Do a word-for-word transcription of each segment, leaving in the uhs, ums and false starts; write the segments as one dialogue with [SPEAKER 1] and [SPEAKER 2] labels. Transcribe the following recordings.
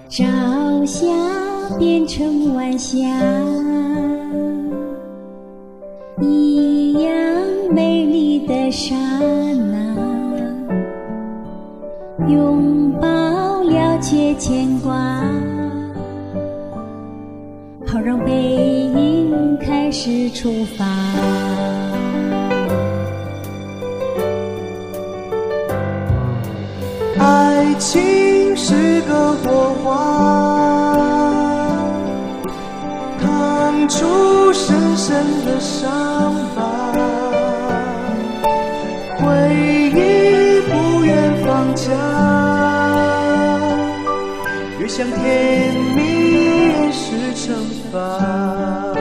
[SPEAKER 1] 朝霞变成晚霞，一样美丽的刹那，拥抱了却牵挂，好让背影开始出发。
[SPEAKER 2] 爱情是个火花，烫出深深的伤疤，回忆不愿放假，越想甜蜜越是惩罚。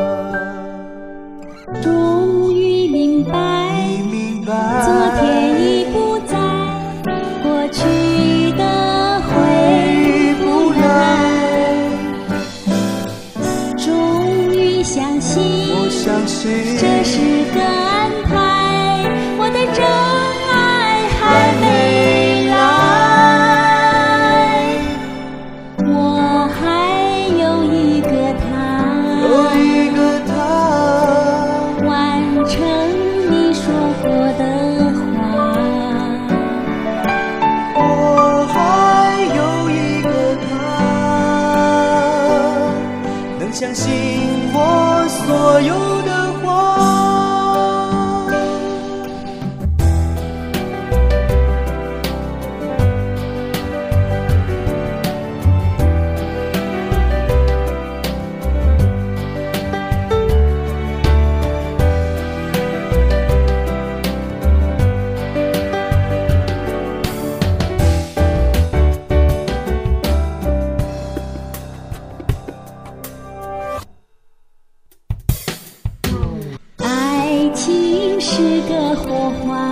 [SPEAKER 1] 终于明白，
[SPEAKER 2] 你明白，
[SPEAKER 1] 昨天已不在，过去的回不来。终于相信，
[SPEAKER 2] 我相信
[SPEAKER 1] 这是个安排，我的真爱还没来。我还有一个他，
[SPEAKER 2] 有一个他，
[SPEAKER 1] 完成你说过的话。
[SPEAKER 2] 我还有一个他，能相信我所有的话。
[SPEAKER 1] 爱情是个火花，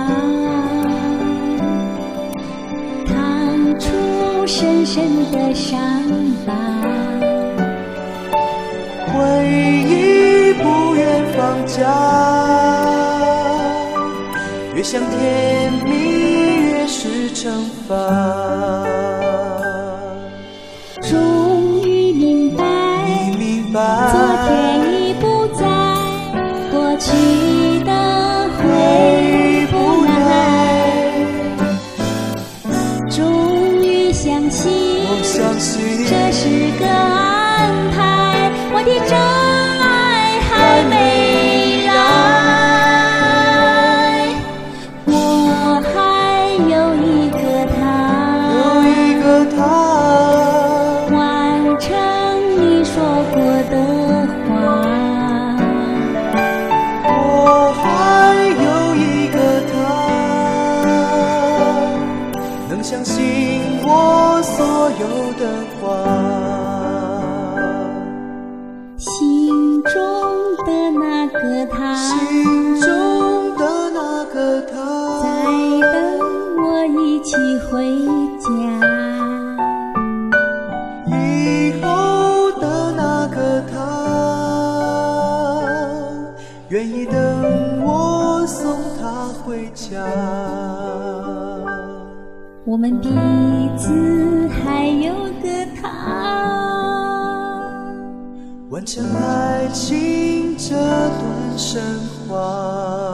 [SPEAKER 1] 烫出深深的伤疤，
[SPEAKER 2] 回忆不愿放假，越想甜蜜越是惩罚。
[SPEAKER 1] 终于明白，
[SPEAKER 2] 你明白，
[SPEAKER 1] 昨天已不在，过去的回不来。终于相信，
[SPEAKER 2] 我相信
[SPEAKER 1] 这是个安排，我的真爱还没来。我还有一个他，
[SPEAKER 2] 有一个他，
[SPEAKER 1] 完成你说过的话。
[SPEAKER 2] 我还有一个他，能相信我所有的话。
[SPEAKER 1] 心中的那个他，
[SPEAKER 2] 心中的那个他，
[SPEAKER 1] 在等我一起回家。
[SPEAKER 2] 以后的那个他，愿意等我送他回家。
[SPEAKER 1] 我们彼此还有个他，
[SPEAKER 2] 完成爱情这段神话。